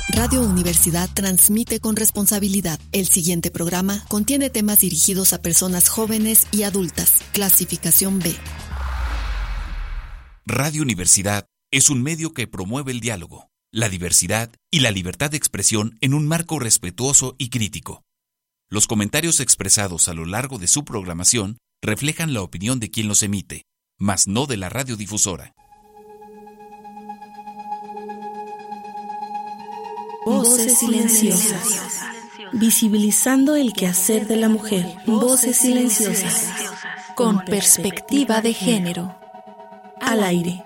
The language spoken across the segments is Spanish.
Radio Universidad transmite con responsabilidad. El siguiente programa contiene temas dirigidos a personas jóvenes y adultas. Clasificación B. Radio Universidad es un medio que promueve el diálogo, la diversidad y la libertad de expresión en un marco respetuoso y crítico. Los comentarios expresados a lo largo de su programación reflejan la opinión de quien los emite, mas no de la radiodifusora. Voces silenciosas. Visibilizando el quehacer de la mujer. Voces silenciosas. Con perspectiva de género. Al aire.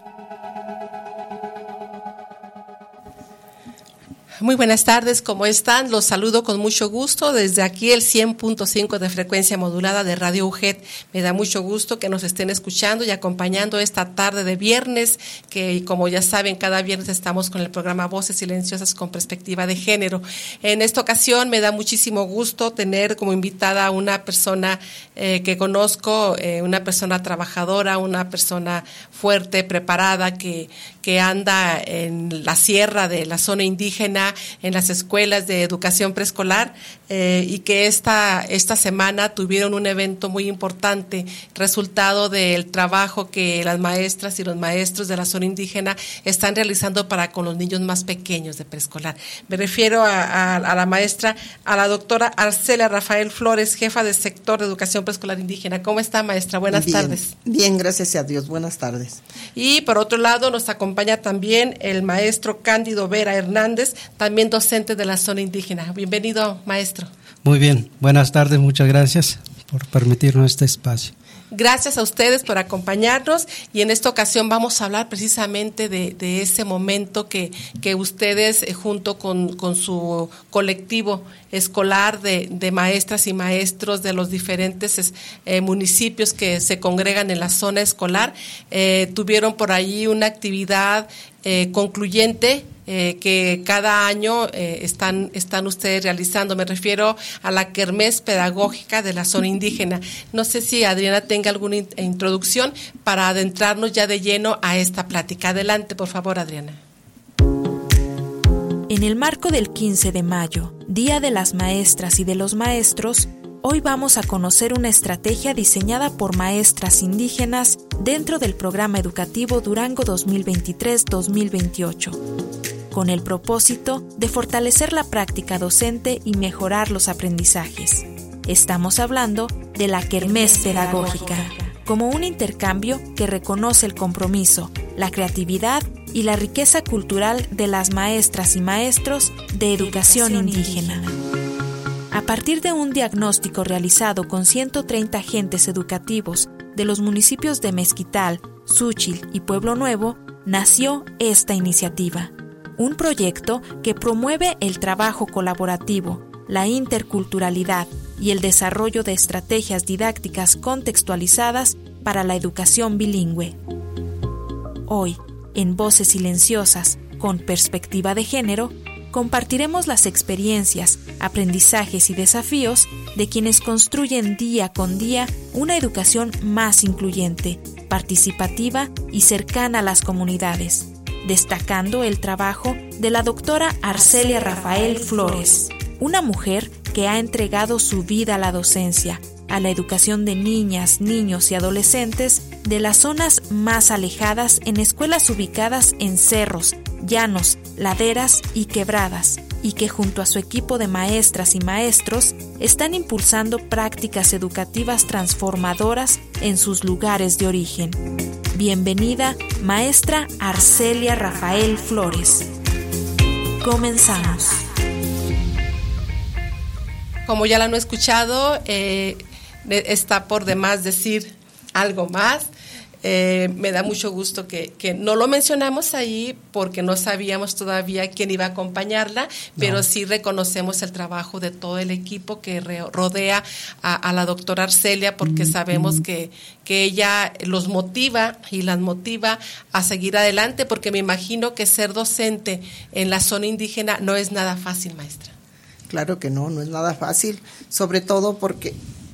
Muy buenas tardes, ¿cómo están? Los saludo con mucho gusto desde aquí el 100.5 de frecuencia modulada de Radio UGED. Me da mucho gusto que nos estén escuchando y acompañando esta tarde de viernes, que como ya saben, cada viernes estamos con el programa Voces Silenciosas con Perspectiva de Género. En esta ocasión me da muchísimo gusto tener como invitada a una persona que conozco, una persona trabajadora, una persona fuerte, preparada, que anda en la sierra de la zona indígena, en las escuelas de educación preescolar, y que esta semana tuvieron un evento muy importante, resultado del trabajo que las maestras y los maestros de la zona indígena están realizando para con los niños más pequeños de preescolar. Me refiero a la maestra, a la doctora Arcelia Rafael Flores, jefa del sector de educación preescolar indígena. ¿Cómo está, maestra? Buenas tardes. Bien, gracias a Dios. Buenas tardes. Y por otro lado nos acompaña también el maestro Cándido Vera Hernández, también docente de la zona indígena. Bienvenido, maestro. Muy bien, buenas tardes, muchas gracias por permitirnos este espacio. Gracias a ustedes por acompañarnos, y en esta ocasión vamos a hablar precisamente de ese momento que ustedes junto con su colectivo escolar de maestras y maestros de los diferentes municipios que se congregan en la zona escolar, tuvieron por ahí una actividad concluyente que cada año están ustedes realizando. Me refiero a la kermés pedagógica de la zona indígena. No sé si Adriana tenga alguna introducción para adentrarnos ya de lleno a esta plática. Adelante, por favor, Adriana. En el marco del 15 de mayo, Día de las Maestras y de los Maestros, hoy vamos a conocer una estrategia diseñada por maestras indígenas dentro del programa educativo Durango 2023-2028, con el propósito de fortalecer la práctica docente y mejorar los aprendizajes. Estamos hablando de la kermés pedagógica, como un intercambio que reconoce el compromiso, la creatividad y la riqueza cultural de las maestras y maestros de educación indígena. A partir de un diagnóstico realizado con 130 agentes educativos de los municipios de Mezquital, Xúchitl y Pueblo Nuevo, nació esta iniciativa. Un proyecto que promueve el trabajo colaborativo, la interculturalidad y el desarrollo de estrategias didácticas contextualizadas para la educación bilingüe. Hoy, en Voces Silenciosas con Perspectiva de Género, compartiremos las experiencias, aprendizajes y desafíos de quienes construyen día con día una educación más incluyente, participativa y cercana a las comunidades, destacando el trabajo de la doctora Arcelia Rafael Flores, una mujer que ha entregado su vida a la docencia, a la educación de niñas, niños y adolescentes de las zonas más alejadas en escuelas ubicadas en cerros, llanos, laderas y quebradas, y que junto a su equipo de maestras y maestros están impulsando prácticas educativas transformadoras en sus lugares de origen. Bienvenida, maestra Arcelia Rafael Flores. Comenzamos. Como ya la han escuchado, está por demás decir algo más. Me da mucho gusto que no lo mencionamos ahí porque no sabíamos todavía quién iba a acompañarla, pero sí reconocemos el trabajo de todo el equipo que rodea a la doctora Arcelia, porque sabemos que ella los motiva y las motiva a seguir adelante, porque me imagino que ser docente en la zona indígena no es nada fácil, maestra. Claro que no es nada fácil, sobre todo porque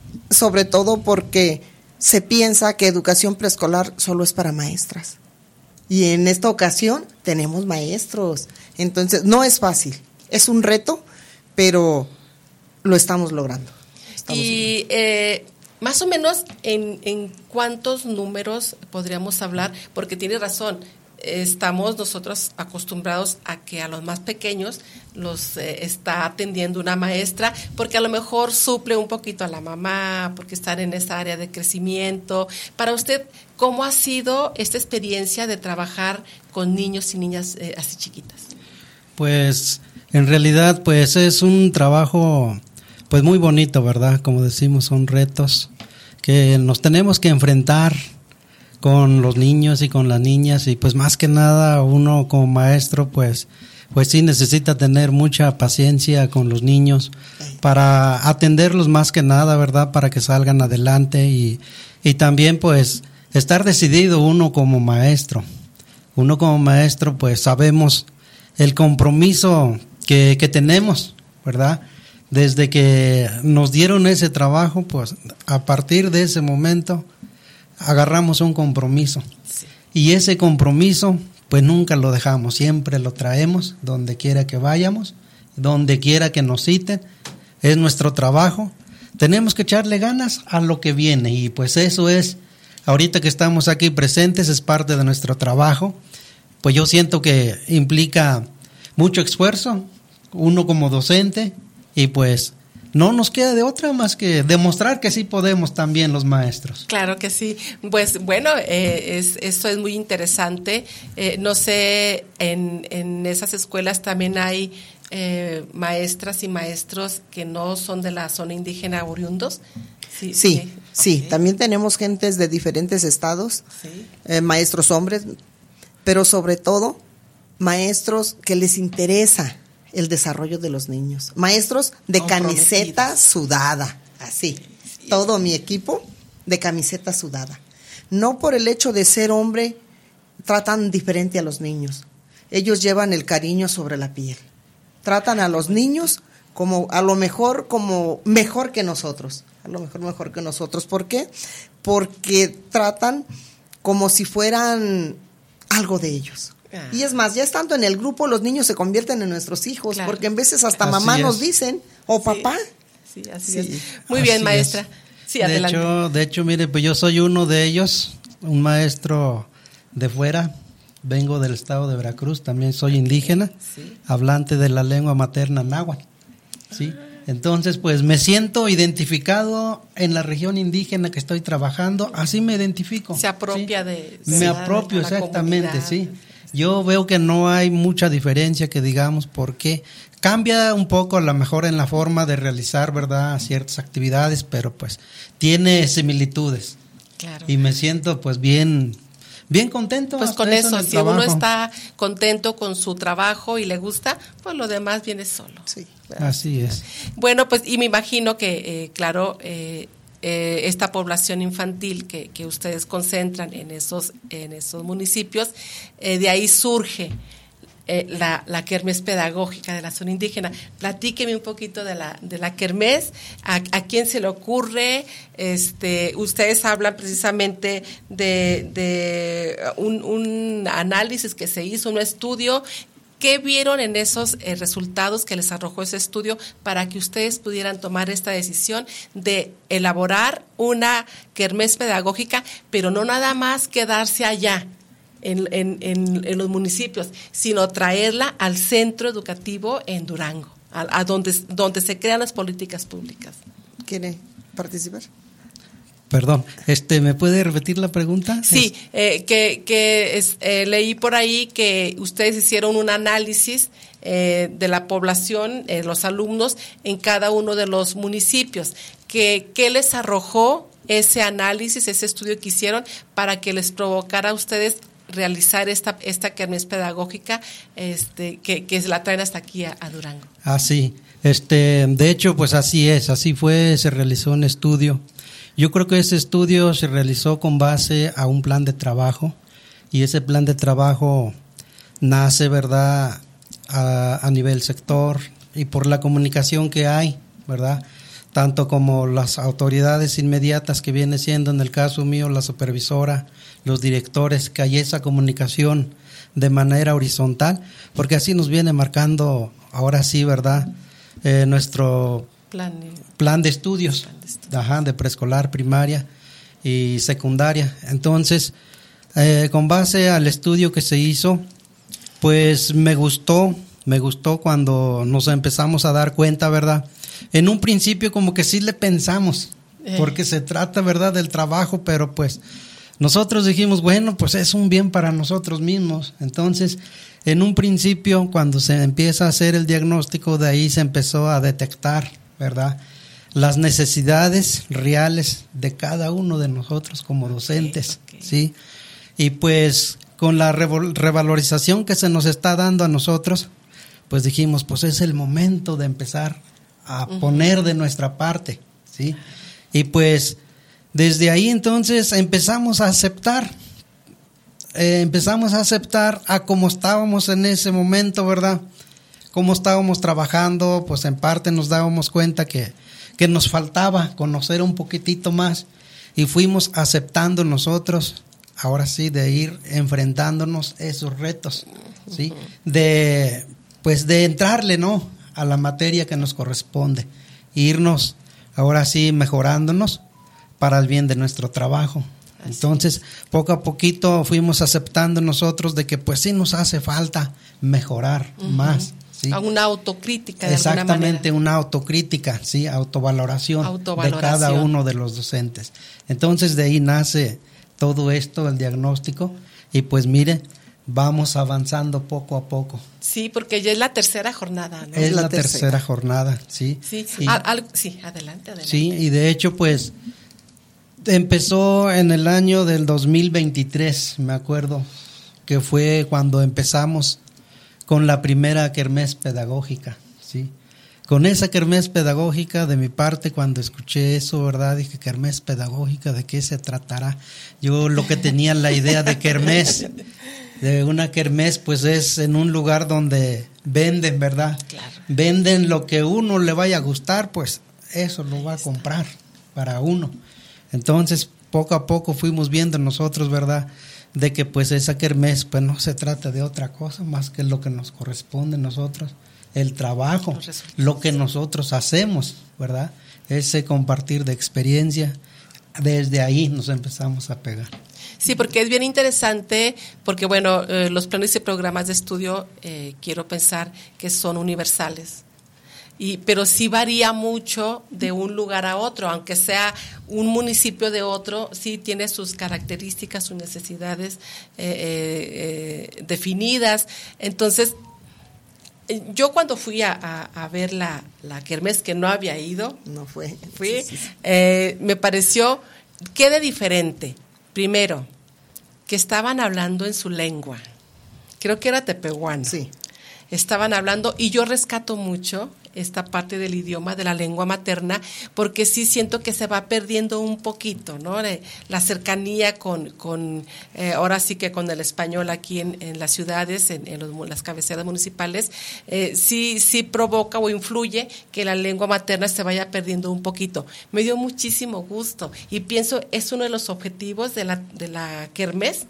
se piensa que educación preescolar solo es para maestras. Y en esta ocasión tenemos maestros. Entonces, no es fácil. Es un reto, pero lo estamos logrando. Más o menos, ¿en cuántos números podríamos hablar? Porque tiene razón, estamos nosotros acostumbrados a que a los más pequeños los está atendiendo una maestra, porque a lo mejor suple un poquito a la mamá, porque están en esa área de crecimiento. Para usted, ¿cómo ha sido esta experiencia de trabajar con niños y niñas así chiquitas? Pues, en realidad, pues es un trabajo pues muy bonito, ¿verdad? Como decimos, son retos que nos tenemos que enfrentar con los niños y con las niñas, y pues más que nada uno como maestro pues sí necesita tener mucha paciencia con los niños para atenderlos más que nada, ¿verdad? Para que salgan adelante y también pues estar decidido uno como maestro. Uno como maestro pues sabemos el compromiso que tenemos, ¿verdad? Desde que nos dieron ese trabajo, pues a partir de ese momento agarramos un compromiso. Sí. Y ese compromiso, pues nunca lo dejamos, siempre lo traemos donde quiera que vayamos, donde quiera que nos citen. Es nuestro trabajo. Tenemos que echarle ganas a lo que viene y pues eso es, ahorita que estamos aquí presentes, es parte de nuestro trabajo. Pues yo siento que implica mucho esfuerzo, uno como docente. Y pues no nos queda de otra más que demostrar que sí podemos también los maestros. Claro que sí. Pues bueno, esto es muy interesante. No sé, en esas escuelas también hay maestras y maestros que no son de la zona indígena oriundos. Sí. Okay. También tenemos gentes de diferentes estados, ¿sí? Maestros hombres, pero sobre todo maestros que les interesa el desarrollo de los niños. Maestros de camiseta sudada, así. Sí. Todo mi equipo de camiseta sudada. No por el hecho de ser hombre tratan diferente a los niños. Ellos llevan el cariño sobre la piel. Tratan a los niños como mejor que nosotros. A lo mejor que nosotros. ¿Por qué? Porque tratan como si fueran algo de ellos. Y es más, ya estando en el grupo, los niños se convierten en nuestros hijos, claro. Porque en veces hasta así mamá nos dicen, o papá. Sí, así es. Muy bien, maestra. Sí, adelante. De hecho, mire, pues yo soy uno de ellos, un maestro de fuera, vengo del estado de Veracruz, también soy indígena, sí. Hablante de la lengua materna náhuatl, ¿sí? Entonces, pues me siento identificado en la región indígena que estoy trabajando, así me identifico. Se apropia, ¿sí? Me apropio, exactamente, sí. Yo veo que no hay mucha diferencia que digamos, porque cambia un poco a lo mejor en la forma de realizar, ¿verdad?, ciertas actividades, pero pues tiene similitudes. Claro. Y me siento pues bien contento. Pues con eso, si uno está contento con su trabajo y le gusta, pues lo demás viene solo. Sí, ¿verdad? Así es. Bueno, pues y me imagino que, esta población infantil que ustedes concentran en esos municipios, de ahí surge la kermés pedagógica de la zona indígena. Platíqueme un poquito de la kermés, a quién se le ocurre. Ustedes hablan precisamente de un análisis que se hizo, un estudio. ¿Qué vieron en esos resultados que les arrojó ese estudio para que ustedes pudieran tomar esta decisión de elaborar una kermés pedagógica, pero no nada más quedarse allá en los municipios, sino traerla al centro educativo en Durango, a donde se crean las políticas públicas? ¿Quiere participar? Perdón, ¿me puede repetir la pregunta? Sí, leí por ahí que ustedes hicieron un análisis de la población, los alumnos, en cada uno de los municipios. ¿Qué les arrojó ese análisis, ese estudio que hicieron para que les provocara a ustedes realizar esta kermés pedagógica que la traen hasta aquí a Durango? Ah, sí. De hecho, pues así es, así fue, se realizó un estudio. Yo creo que ese estudio se realizó con base a un plan de trabajo, y ese plan de trabajo nace, ¿verdad?, a nivel sector y por la comunicación que hay, ¿verdad?, tanto como las autoridades inmediatas que viene siendo, en el caso mío, la supervisora, los directores, que hay esa comunicación de manera horizontal, porque así nos viene marcando ahora sí, ¿verdad? Nuestro plan de estudios, de preescolar, primaria y secundaria. Entonces, con base al estudio que se hizo, pues me gustó cuando nos empezamos a dar cuenta, ¿verdad? En un principio como que sí le pensamos, porque se trata, ¿verdad?, del trabajo, pero pues nosotros dijimos, bueno, pues es un bien para nosotros mismos. Entonces, en un principio, cuando se empieza a hacer el diagnóstico, de ahí se empezó a detectar, ¿verdad?, las necesidades reales de cada uno de nosotros como docentes, ¿sí? Y pues con la revalorización que se nos está dando a nosotros, pues dijimos, pues es el momento de empezar a poner de nuestra parte, ¿sí? Y pues desde ahí entonces empezamos a aceptar a cómo estábamos en ese momento, ¿verdad? Cómo estábamos trabajando, pues en parte nos dábamos cuenta que nos faltaba conocer un poquitito más y fuimos aceptando nosotros, ahora sí, de ir enfrentándonos esos retos, ¿sí? De entrarle, ¿no?, a la materia que nos corresponde, irnos ahora sí mejorándonos para el bien de nuestro trabajo. Entonces, poco a poquito fuimos aceptando nosotros de que pues sí nos hace falta mejorar más, ¿sí? Una autocrítica de alguna manera. Exactamente, una autocrítica, ¿sí? Autovaloración de cada uno de los docentes. Entonces, de ahí nace todo esto, el diagnóstico, y pues mire, vamos avanzando poco a poco. Sí, porque ya es la tercera jornada, ¿no? Es la tercera jornada, sí. Sí, sí, adelante. Sí, y de hecho, pues, empezó en el año del 2023, me acuerdo, que fue cuando empezamos con la primera kermés pedagógica, ¿sí? Con esa kermés pedagógica, de mi parte, cuando escuché eso, ¿verdad?, dije, kermés pedagógica, ¿de qué se tratará? Yo lo que tenía la idea de kermés, de una kermés, pues es en un lugar donde venden, ¿verdad? Claro. Venden lo que uno le vaya a gustar, pues eso lo va a comprar para uno. Entonces, poco a poco fuimos viendo nosotros, ¿verdad?, de que pues esa kermés pues no se trata de otra cosa más que lo que nos corresponde a nosotros, el trabajo, lo que nosotros hacemos, ¿verdad? Ese compartir de experiencia, desde ahí nos empezamos a pegar. Sí, porque es bien interesante, porque bueno, los planes y programas de estudio quiero pensar que son universales. Pero sí varía mucho de un lugar a otro, aunque sea un municipio de otro, sí tiene sus características, sus necesidades definidas. Entonces, yo cuando fui a ver la kermés, que no había ido, fui, me pareció, ¿qué de diferente? Primero, que estaban hablando en su lengua, creo que era tepehuano. Sí. Estaban hablando, y yo rescato mucho esta parte del idioma, de la lengua materna, porque sí siento que se va perdiendo un poquito, ¿no? La cercanía con ahora sí que con el español aquí en las ciudades, en las cabeceras municipales, sí provoca o influye que la lengua materna se vaya perdiendo un poquito. Me dio muchísimo gusto y pienso es uno de los objetivos de la kermés,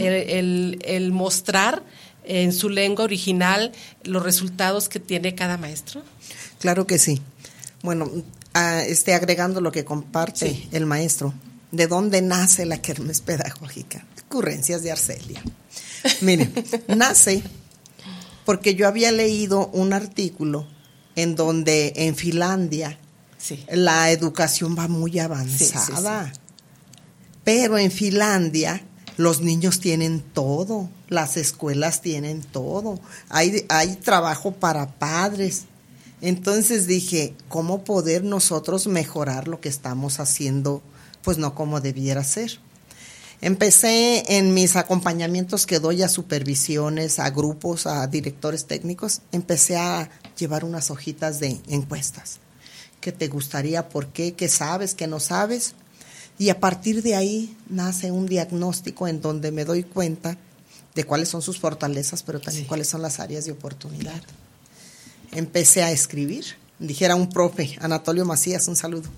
el mostrar en su lengua original los resultados que tiene cada maestro. Claro que sí. Bueno, agregando lo que comparte el maestro, ¿de dónde nace la kermés pedagógica? Ocurrencias de Arcelia. Mire, nace porque yo había leído un artículo en donde en Finlandia la educación va muy avanzada, pero en Finlandia los niños tienen todo, las escuelas tienen todo, hay trabajo para padres. Entonces dije, ¿cómo poder nosotros mejorar lo que estamos haciendo? Pues no como debiera ser. Empecé en mis acompañamientos que doy a supervisiones, a grupos, a directores técnicos, empecé a llevar unas hojitas de encuestas. ¿Qué te gustaría? ¿Por qué? ¿Qué sabes? ¿Qué no sabes? Y a partir de ahí nace un diagnóstico en donde me doy cuenta de cuáles son sus fortalezas, pero también cuáles son las áreas de oportunidad. Empecé a escribir, dijera un profe, Anatolio Macías, un saludo.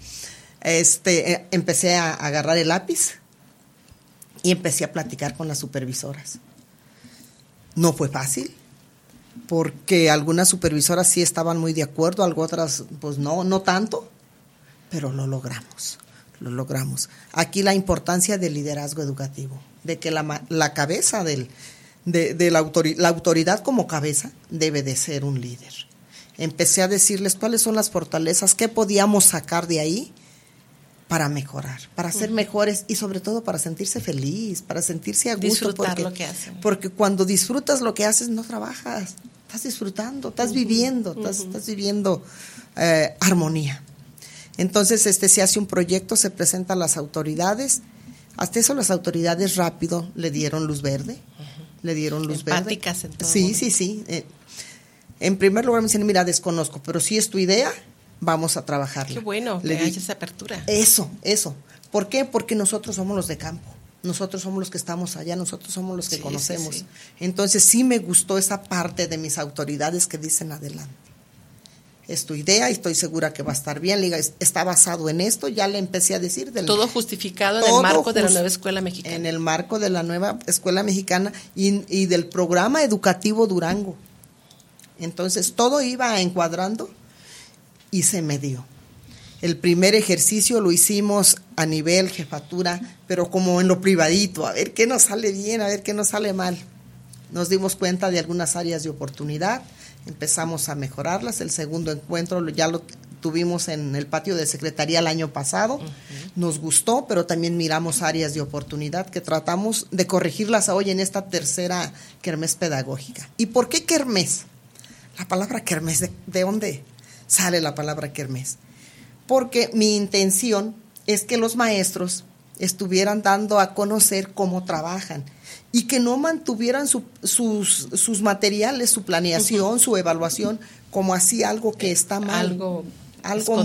Empecé a agarrar el lápiz y empecé a platicar con las supervisoras. No fue fácil, porque algunas supervisoras sí estaban muy de acuerdo, otras pues no tanto, pero lo logramos. Aquí la importancia del liderazgo educativo, de que la cabeza la autoridad como cabeza debe de ser un líder. Empecé a decirles cuáles son las fortalezas, qué podíamos sacar de ahí para mejorar, para ser mejores y sobre todo para sentirse feliz, para sentirse a gusto. Disfrutar lo que hacen. Porque cuando disfrutas lo que haces no trabajas, estás disfrutando, estás viviendo, estás viviendo armonía. Entonces se hace un proyecto, se presenta a las autoridades, hasta eso las autoridades rápido le dieron luz verde, Empáticas en todo. Sí. En primer lugar me dicen, mira, desconozco, pero si es tu idea, vamos a trabajarla. Qué bueno que haya esa apertura. Eso. ¿Por qué? Porque nosotros somos los de campo, nosotros somos los que estamos allá, nosotros somos los que conocemos. Sí. Entonces sí me gustó esa parte de mis autoridades que dicen adelante. Es tu idea y estoy segura que va a estar bien. Está basado en esto, ya le empecé a decir. Todo justificado en el marco de la nueva escuela mexicana. En el marco de la nueva escuela mexicana y del programa educativo Durango. Entonces todo iba encuadrando y se me dio. El primer ejercicio lo hicimos a nivel jefatura, pero como en lo privadito, a ver qué nos sale bien, a ver qué nos sale mal. Nos dimos cuenta de algunas áreas de oportunidad, empezamos a mejorarlas. El segundo encuentro ya lo tuvimos en el patio de Secretaría el año pasado. Nos gustó, pero también miramos áreas de oportunidad que tratamos de corregirlas hoy en esta tercera kermés pedagógica. ¿Y por qué kermés? La palabra kermés, ¿de dónde sale la palabra kermés? Porque mi intención es que los maestros estuvieran dando a conocer cómo trabajan y que no mantuvieran sus materiales, su planeación, su evaluación, como así algo que está mal, algo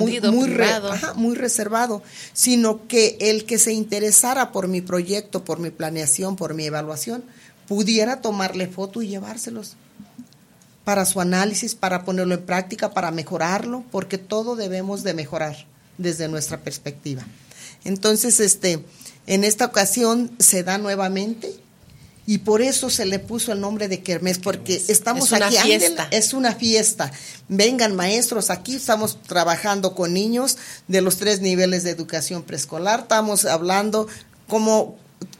muy reservado, sino que el que se interesara por mi proyecto, por mi planeación, por mi evaluación, pudiera tomarle foto y llevárselos para su análisis, para ponerlo en práctica, para mejorarlo, porque todo debemos de mejorar desde nuestra perspectiva. Entonces, en esta ocasión se da nuevamente y por eso se le puso el nombre de kermés, porque estamos aquí, es una fiesta. Vengan maestros, aquí estamos trabajando con niños de los 3 niveles de educación preescolar, estamos hablando cómo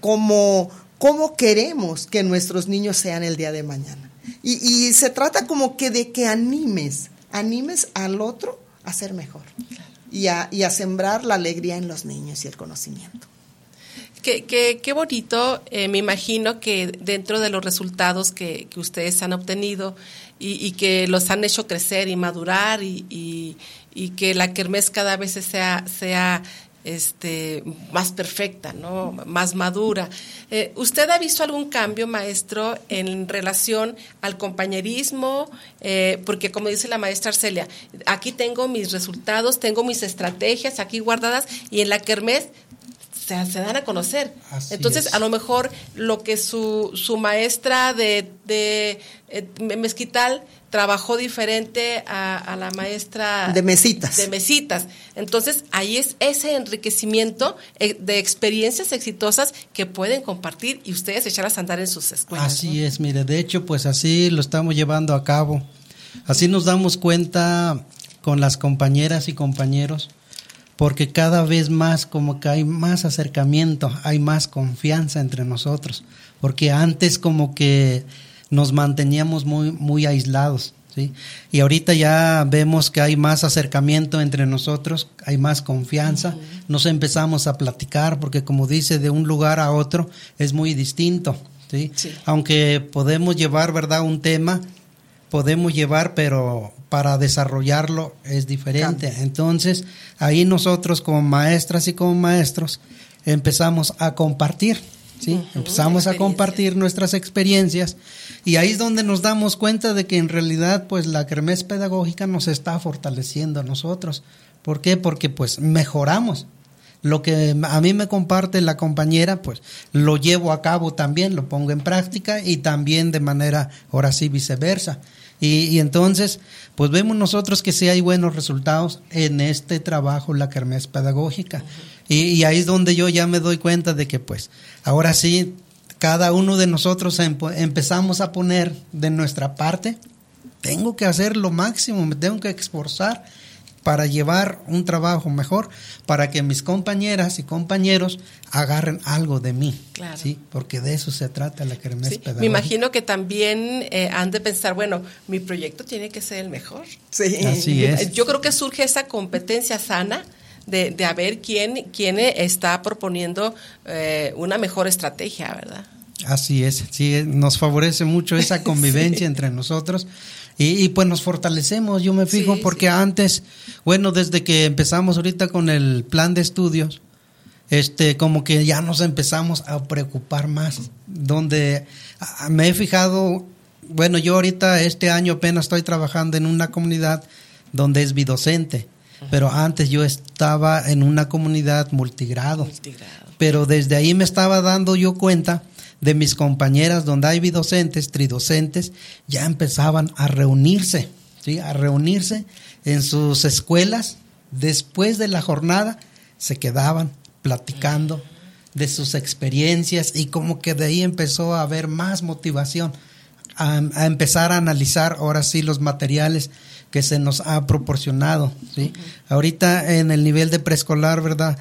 queremos que nuestros niños sean el día de mañana. Y se trata como que de que animes al otro a ser mejor y a sembrar la alegría en los niños y el conocimiento. Qué bonito, me imagino que dentro de los resultados que ustedes han obtenido y que los han hecho crecer y madurar y que la kermés cada vez sea más perfecta, ¿no? Más madura. ¿Usted ha visto algún cambio, maestro, en relación al compañerismo? Porque como dice la maestra Arcelia, aquí tengo mis resultados, tengo mis estrategias aquí guardadas y en la kermés se dan a conocer. Entonces, a lo mejor lo que su maestra de Mezquital trabajó diferente a la maestra de Mesitas. Entonces, ahí es ese enriquecimiento de experiencias exitosas que pueden compartir y ustedes echarlas a andar en sus escuelas. Así es, mire, de hecho, pues así lo estamos llevando a cabo. Así nos damos cuenta con las compañeras y compañeros, porque cada vez más como que hay más acercamiento, hay más confianza entre nosotros, porque antes como que nos manteníamos muy aislados, ¿sí? Y ahorita ya vemos que hay más acercamiento entre nosotros, hay más confianza, nos empezamos a platicar, porque como dice, de un lugar a otro es muy distinto, ¿sí? Sí. Aunque podemos llevar, ¿verdad?, un tema, pero para desarrollarlo es diferente. Entonces, ahí nosotros como maestras y como maestros empezamos a compartir, ¿sí? Empezamos a compartir nuestras experiencias y ahí es donde nos damos cuenta de que en realidad pues la kermés pedagógica nos está fortaleciendo a nosotros. ¿Por qué? Porque pues mejoramos. Lo que a mí me comparte la compañera, pues lo llevo a cabo también, lo pongo en práctica y también de manera, ahora sí, viceversa. Y entonces, pues vemos nosotros que sí hay buenos resultados en este trabajo, la kermés pedagógica. Y ahí es donde yo ya me doy cuenta de que pues ahora sí, cada uno de nosotros empezamos a poner de nuestra parte tengo que hacer lo máximo, me tengo que esforzar para llevar un trabajo mejor, para que mis compañeras y compañeros agarren algo de mí, claro. ¿sí? Porque de eso se trata la kermés pedagógica. Me imagino que también han de pensar, bueno, mi proyecto tiene que ser el mejor. Sí. Así es. Yo creo que surge esa competencia sana de a ver quién está proponiendo una mejor estrategia, ¿verdad? Así es, sí, nos favorece mucho esa convivencia sí. entre nosotros. Y pues nos fortalecemos, yo me fijo, porque antes, bueno, desde que empezamos ahorita con el plan de estudios, como que ya nos empezamos a preocupar más, donde me he fijado, bueno, yo ahorita este año apenas estoy trabajando en una comunidad donde es bidocente, pero antes yo estaba en una comunidad multigrado. Pero desde ahí me estaba dando yo cuenta de mis compañeras donde hay bidocentes, tridocentes, ya empezaban a reunirse, ¿sí? A reunirse en sus escuelas. Después de la jornada se quedaban platicando de sus experiencias y como que de ahí empezó a haber más motivación a empezar a analizar ahora sí los materiales que se nos ha proporcionado, ¿sí? Ahorita en el nivel de preescolar, ¿verdad?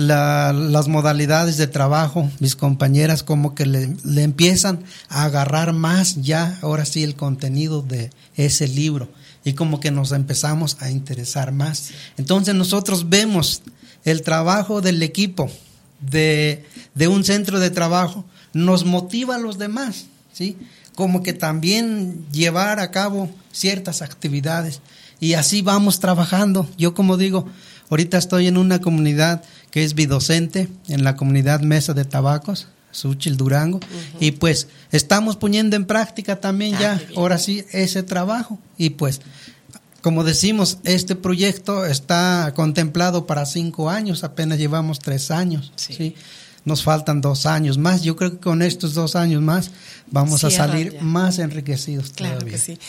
Las modalidades de trabajo, mis compañeras como que le empiezan a agarrar más ya, ahora sí, el contenido de ese libro y como que nos empezamos a interesar más. Entonces nosotros vemos el trabajo del equipo de un centro de trabajo, nos motiva a los demás, ¿sí? Como que también llevar a cabo ciertas actividades y así vamos trabajando. Yo como digo, ahorita estoy en una comunidad que es bidocente, en la comunidad Mesa de Tabacos, Xúchitl, Durango, y pues estamos poniendo en práctica también ya, ahora sí, ese trabajo. Y pues, como decimos, este proyecto está contemplado para 5 años, apenas llevamos 3 años, ¿sí? Nos faltan 2 años más. Yo creo que con estos 2 años más vamos a salir más enriquecidos todavía. Claro que sí.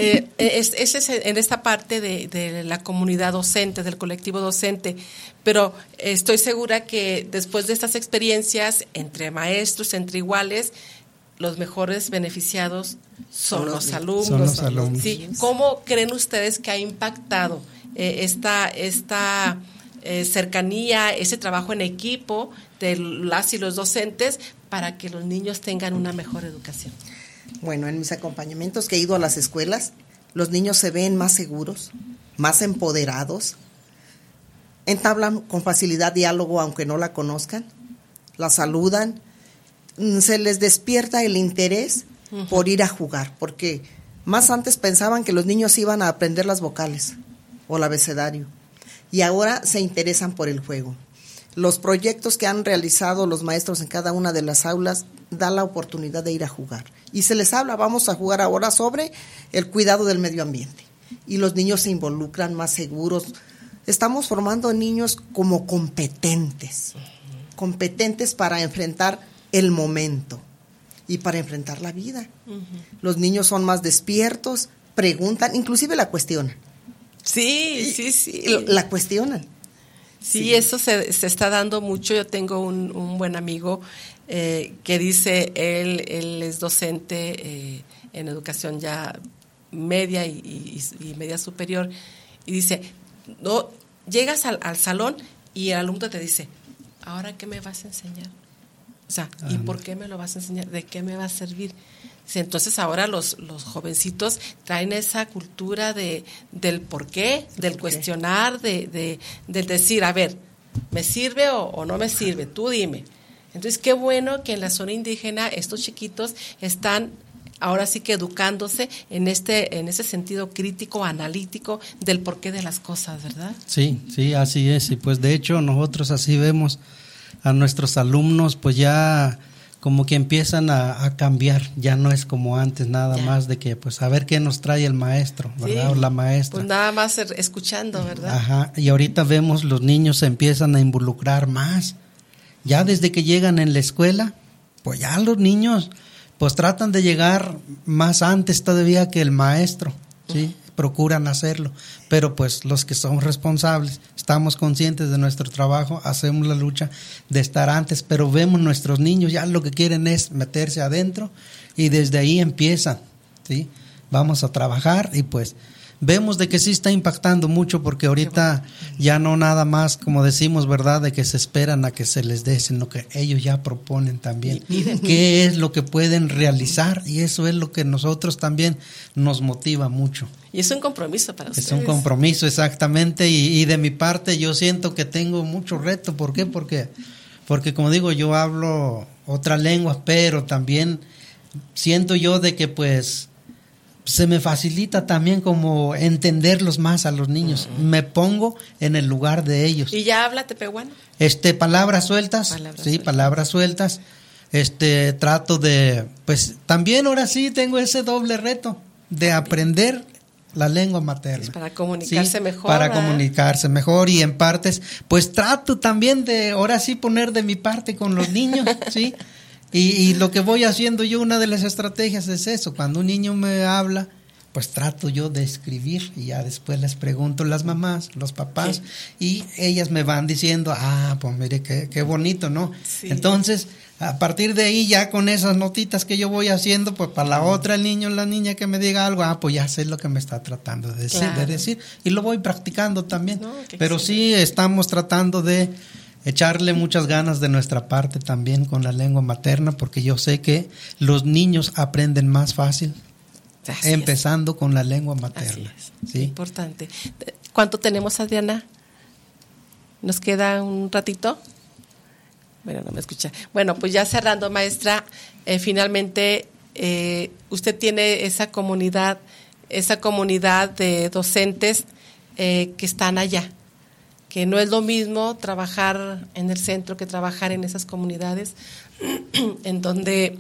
Es en esta parte de la comunidad docente, del colectivo docente, pero estoy segura que después de estas experiencias entre maestros, entre iguales, los mejores beneficiados son los alumnos. Son los alumnos. ¿Sí? ¿Cómo creen ustedes que ha impactado esta cercanía, ese trabajo en equipo de las y los docentes para que los niños tengan una mejor educación? Bueno, en mis acompañamientos que he ido a las escuelas, los niños se ven más seguros, más empoderados, entablan con facilidad diálogo aunque no la conozcan, la saludan, se les despierta el interés por ir a jugar, porque más antes pensaban que los niños iban a aprender las vocales o el abecedario, y ahora se interesan por el juego. Los proyectos que han realizado los maestros en cada una de las aulas dan la oportunidad de ir a jugar. Y se les habla, vamos a jugar ahora sobre el cuidado del medio ambiente. Y los niños se involucran más seguros. Estamos formando niños como competentes para enfrentar el momento y para enfrentar la vida. Los niños son más despiertos, preguntan, inclusive la cuestionan. Sí. La cuestionan. Sí, eso se está dando mucho. Yo tengo un buen amigo que dice, él es docente en educación ya media y media superior, y dice, no, llegas al salón y el alumno te dice, ¿ahora qué me vas a enseñar? O sea, ¿y por qué me lo vas a enseñar? ¿De qué me va a servir? Entonces ahora los jovencitos traen esa cultura del por qué, del cuestionar, del decir, a ver, ¿me sirve o no me sirve? Tú dime. Entonces, qué bueno que en la zona indígena estos chiquitos están ahora sí que educándose en ese sentido crítico, analítico del porqué de las cosas, ¿verdad? Sí, así es. Y pues de hecho nosotros así vemos a nuestros alumnos, pues ya como que empiezan a cambiar, ya no es como antes nada más de que pues a ver qué nos trae el maestro, ¿verdad? O la maestra. Pues nada más escuchando, ¿verdad? Ajá, y ahorita vemos los niños se empiezan a involucrar más, ya desde que llegan en la escuela, pues ya los niños pues tratan de llegar más antes todavía que el maestro, ¿sí? Procuran hacerlo, pero pues los que son responsables, estamos conscientes de nuestro trabajo, hacemos la lucha de estar antes, pero vemos nuestros niños ya lo que quieren es meterse adentro y desde ahí empiezan, ¿sí? vamos a trabajar y pues vemos de que sí está impactando mucho porque ahorita ya no nada más, como decimos, ¿verdad?, de que se esperan a que se les dé, sino que ellos ya proponen también qué es lo que pueden realizar y eso es lo que nosotros también nos motiva mucho. Y es un compromiso para ustedes. Es un compromiso, exactamente, y de mi parte yo siento que tengo mucho reto. ¿Por qué? Porque como digo, yo hablo otra lengua, pero también siento yo de que pues se me facilita también como entenderlos más a los niños. Me pongo en el lugar de ellos. ¿Y ya habla tepehuano? Palabras sueltas. Palabras sueltas. Trato de, pues también ahora sí tengo ese doble reto de aprender la lengua materna. Para comunicarse mejor. Para comunicarse mejor y en partes, pues trato también de, ahora sí, poner de mi parte con los niños, ¿sí? Y lo que voy haciendo yo, una de las estrategias es eso, cuando un niño me habla, pues trato yo de escribir y ya después les pregunto las mamás, los papás, y ellas me van diciendo, pues mire, qué bonito, ¿no? Sí. Entonces, a partir de ahí, ya con esas notitas que yo voy haciendo, pues para la otra, el niño o la niña que me diga algo, pues ya sé lo que me está tratando de decir, y lo voy practicando también. Pero sí estamos tratando de echarle muchas ganas de nuestra parte también con la lengua materna, porque yo sé que los niños aprenden más fácil empezando con la lengua materna. ¿Sí? Importante. ¿Cuánto tenemos, Adriana? ¿Nos queda un ratito? Bueno, no me escucha. Bueno, pues ya cerrando, maestra, finalmente usted tiene esa comunidad de docentes que están allá, que no es lo mismo trabajar en el centro que trabajar en esas comunidades en donde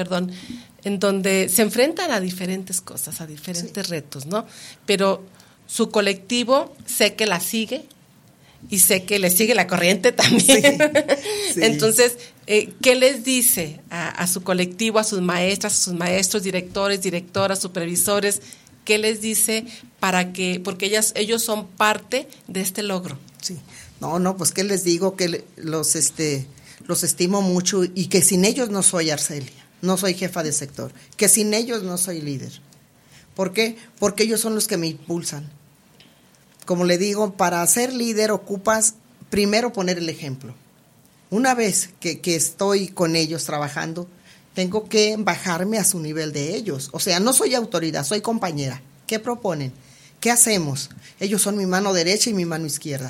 se enfrentan a diferentes cosas, a diferentes retos, ¿no? Pero su colectivo sé que la sigue y sé que le sigue la corriente también. Sí. Entonces, ¿qué les dice a su colectivo, a sus maestras, a sus maestros, directores, directoras, supervisores? ¿Qué les dice porque ellos son parte de este logro? Sí. No, pues ¿qué les digo? Que los estimo mucho y que sin ellos no soy Arcelia, no soy jefa de sector, que sin ellos no soy líder. ¿Por qué? Porque ellos son los que me impulsan. Como le digo, para ser líder ocupas primero poner el ejemplo. Una vez que estoy con ellos trabajando, tengo que bajarme a su nivel de ellos. O sea, no soy autoridad, soy compañera. ¿Qué proponen? ¿Qué hacemos? Ellos son mi mano derecha y mi mano izquierda.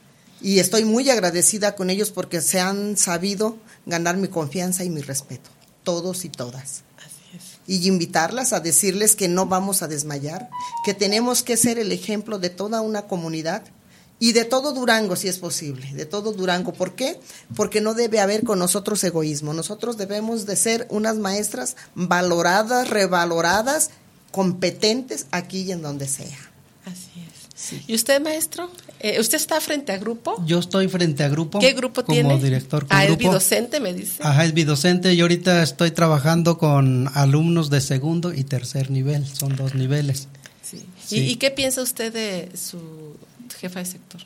Y estoy muy agradecida con ellos porque se han sabido ganar mi confianza y mi respeto, todos y todas. Así es. Y invitarlas a decirles que no vamos a desmayar, que tenemos que ser el ejemplo de toda una comunidad y de todo Durango, si es posible, de todo Durango. ¿Por qué? Porque no debe haber con nosotros egoísmo. Nosotros debemos de ser unas maestras valoradas, revaloradas, competentes aquí y en donde sea. Así es. Sí. ¿Y usted, maestro? ¿Usted está frente a grupo? Yo estoy frente a grupo. ¿Qué grupo tiene? Como director. Es bidocente, me dice. Ajá, es bidocente. Yo ahorita estoy trabajando con alumnos de segundo y tercer nivel. Son 2 niveles. Sí. Sí. ¿Y qué piensa usted de su jefa de sector?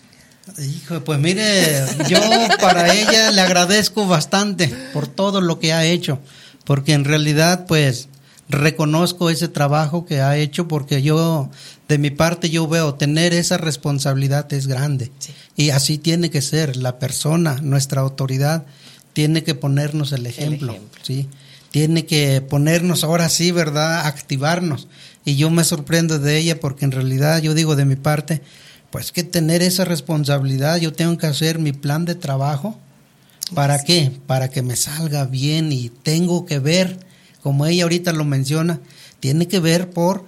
Hijo, pues mire, yo para ella le agradezco bastante por todo lo que ha hecho, porque en realidad pues reconozco ese trabajo que ha hecho, porque yo, de mi parte, yo veo tener esa responsabilidad es grande. Sí. Y así tiene que ser. La persona, nuestra autoridad, tiene que ponernos el ejemplo. ¿Sí? Tiene que ponernos, ahora sí, ¿verdad?, activarnos. Y yo me sorprendo de ella porque en realidad yo digo de mi parte, pues que tener esa responsabilidad, yo tengo que hacer mi plan de trabajo. ¿Para qué? Para que me salga bien, y tengo que ver, como ella ahorita lo menciona, tiene que ver por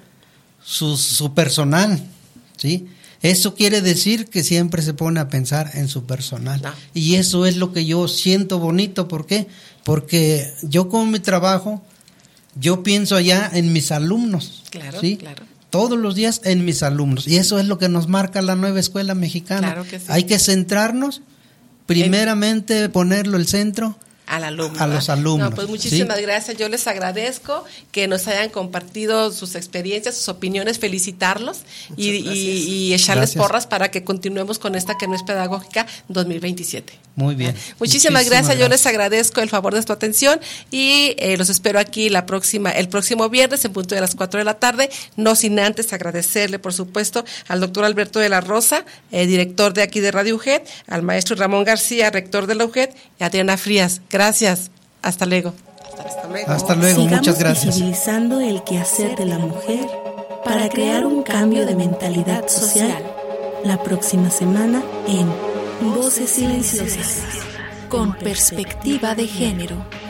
su personal, ¿sí? Eso quiere decir que siempre se pone a pensar en su personal. No. Y eso es lo que yo siento bonito. ¿Por qué? Porque yo con mi trabajo, yo pienso allá en mis alumnos. Claro, ¿sí? Claro. Todos los días en mis alumnos. Y eso es lo que nos marca la nueva escuela mexicana. Claro que sí. Hay que centrarnos, primeramente ponerlo el centro, al alumno. A los alumnos. No, pues muchísimas gracias. Yo les agradezco que nos hayan compartido sus experiencias, sus opiniones, felicitarlos y echarles porras para que continuemos con esta que no es pedagógica 2027. Muy bien. Muchísimas gracias. Yo les agradezco el favor de su atención y los espero aquí el próximo viernes en punto de las 4 de la tarde, no sin antes agradecerle, por supuesto, al doctor Alberto de la Rosa, director de aquí de Radio UGED, al maestro Ramón García, rector de la UGED, y a Adriana Frías. Gracias. Hasta luego. Hasta luego. Muchas gracias. Sigamos visibilizando el quehacer de la mujer para crear un cambio de mentalidad social. La próxima semana en Voces Silenciosas. Con perspectiva de género.